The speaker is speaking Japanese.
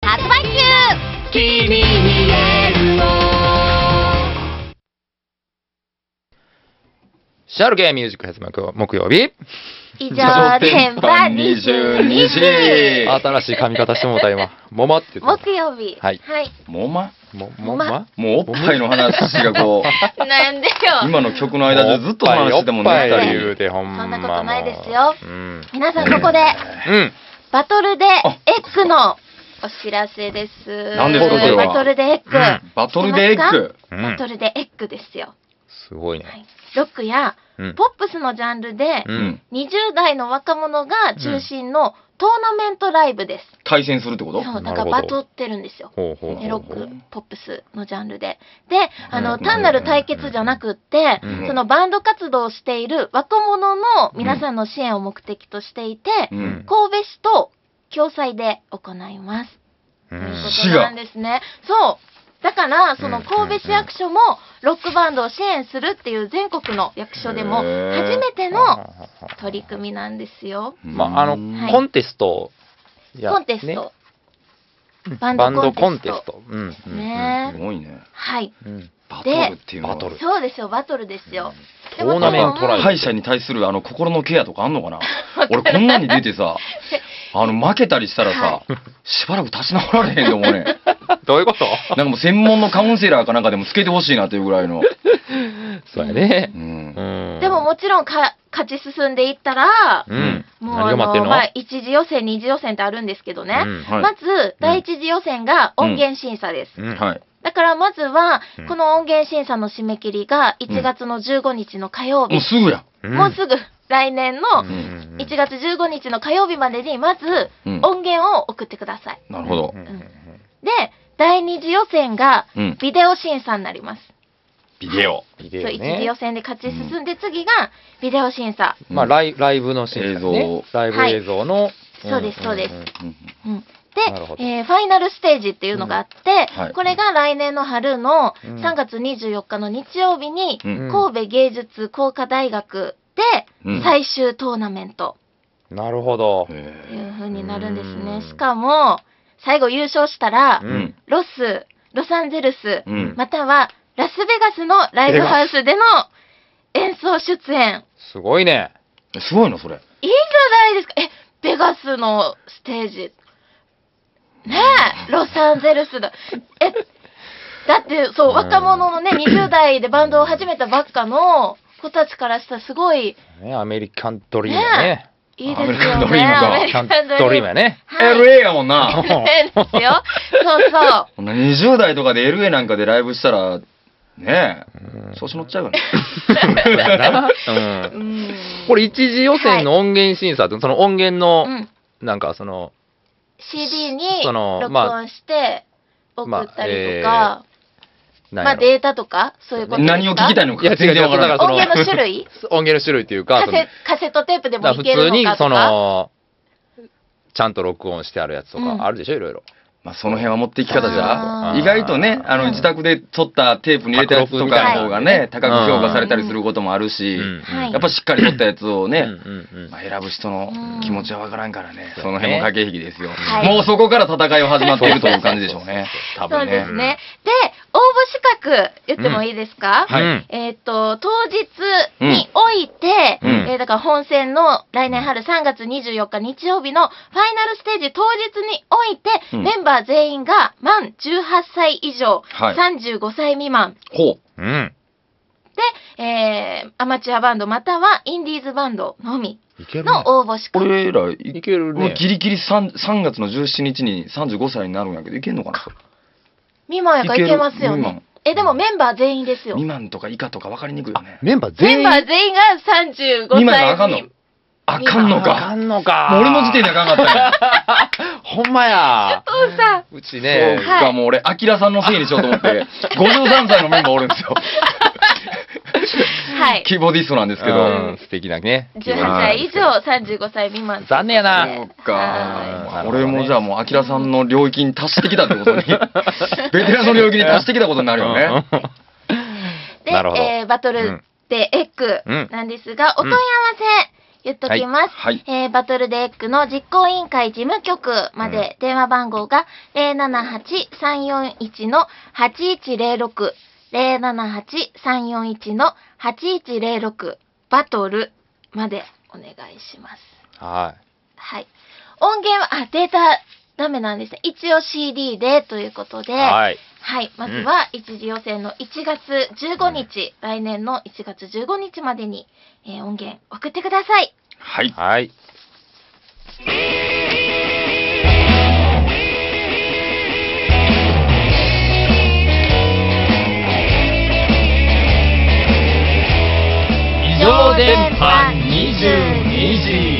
発売中。 君にエールを。 シャルゲーミュージック発売木曜日。 以上、電波22時。 新しい髪型してもうた今。もまって言って木曜日。 はい。 もまもまもうおっぱいの話がこうなんでよ。 今の曲の間でずっと話しててもおっぱいったり言うてほんまそんなことないですよ。 うん皆さんここで、 うんバトルでエッグのお知らせです。 何ですかそれはバトルでエッグ。 バトルでエッグうんバトルでエッグですよ。 すごいねはいロックやうんポップスのジャンルで、 うん 20代の若者が中心のトーナメントライブです。 対戦するってことそう、だなるほどからバトってるんですよ。 ほうほうでロック、ポップスのジャンルで。で、単なる対決じゃなくって、 うんそのバンド活動をしている若者の皆さんの支援を目的としていて、 うん神戸市と共催で行います。 うんということなんですね。そう。だから、その神戸市役所もロックバンドを支援するっていう全国の役所でもへー初めての取り組みなんですよ。 まあはいコンテストやコンテスねト。 バンドコンテストうんうんねすごいねはい。 うんバトルっていうのはバトルそうですよ、バトルですよ。 トーナメントライブ敗者に対する心のケアとかあんのかな俺こんなに出てさ負けたりしたらさしばらく立ち直られへんと思うねどういうことなんかもう専門のカウンセラーかなんかでもつけてほしいなというぐらいのそうやねうんうんでももちろん勝ち進んでいったら、 うんもう何が待ってんの一次予選、二次予選ってあるんですけどね。 うんはいまず、第一次予選が音源審査です。 うんはいだからまずはうん、 この音源審査の締め切りが1月の15日の火曜日。 もうすぐやもうすぐ来年のうん 1月15日の火曜日までに、まずうん音源を送ってください。 なるほどうんで、第二次予選がうんビデオ審査になります。 ビデオビデオそう、一次予ね選で勝ち進んで、次がビデオ審査。 まあライブのシーンですね映像ライブ映像のそうですそうですうんうんで、 なるほどファイナルステージっていうのがあって、 はいこれが来年の春のうん 3月24日の日曜日に、 うん神戸芸術工科大学うんで最終トーナメントなるほどってへいう風になるんですうん。 ねしかも、最後優勝したら、 うんロサンゼルス、 うんまたはラスベガスのライブハウスでの演奏出演。 すごいねえすごいのそれいいじゃないですか。ベガスのステージ。ねえ、ロサンゼルスだ。だって、そう、 うん若者のね、20代でバンドを始めたばっかの子たちからしたらすごいねアメリカンドリームやねいいですよね。 アメリカンドリームかアメリカンドリームドリームやねはい。 LA やもんなですよ。そうそう。 こんな20代とかで LA なんかでライブしたらねうんえ調子乗っちゃうよねそうやなうんうんこれ一次予選の音源審査ってその音源のうんなんかその CD にその録音して送ったりとか、 何やろデータとか、そういうことですか？ 何を聞きたいのかいや違う違う全然わからないだからその音源の種類音源の種類っていうかそのカセットテープでもだからいけるの普通にそかとか。 のちゃんと録音してあるやつとうんかあるでしょいろいろまあその辺は持っていき方じゃあー意外とねうん自宅で撮ったテープに入れたやつとかの方がね高く評価されたりすることもあるしうんはいやっぱしっかり撮ったやつをねうんうんうんまあ選ぶ人のうん気持ちはわからんからねうんその辺も駆け引きですよはいもうそこから戦いは始まっているという感じでしょうね多そう分ねですね。で、応募資格言ってもいいですか？ はいうん当日において、 うんだから本戦の来年春3月24日日曜日のファイナルステージ当日において、 うんメンバー全員が満18歳以上、 はい 35歳未満ほうんで、アマチュアバンドまたはインディーズバンドのみいけるねの応募資う格。 俺らいけるねギリギリ 3月の17日に35歳になるんやけどいけんのかな未満やからいけますよいける未満ね。でもメンバー全員ですよ。 未満とか以下とか分かりにくいよねメンバーメ全員ンバー全員が35 未満が歳あかんのあかんのあかかんのかもう俺の時点であかんかったんやほんまやお父さん。 うちそうねか、もう俺、アキラさんのせいにしようと思って、53歳のメンバーおるんですよ。 はい。 キーボディストなんですけど。 うん素敵なね 18歳以上、35歳未満。 残念やなそうはかい。 俺もじゃあもう、アキラさんの領域に達してきたってことに、ベテランの領域に達してきたことになるよね。 で、 なるほどバトルでエッグなんですが、お問い合わせ、 言っときます。 はい。 バトルデックの実行委員会事務局まで、電話番号が 078-341-8106 078-341-8106 バトルまでお願いします。 ははい。音源は、データダメなんですね。一応 CD でということで、 い。はい。 はい。まずは、一次予選の1月15日、来年の1月15日までに、音源送ってください。 はい。 はい。 異常電波22時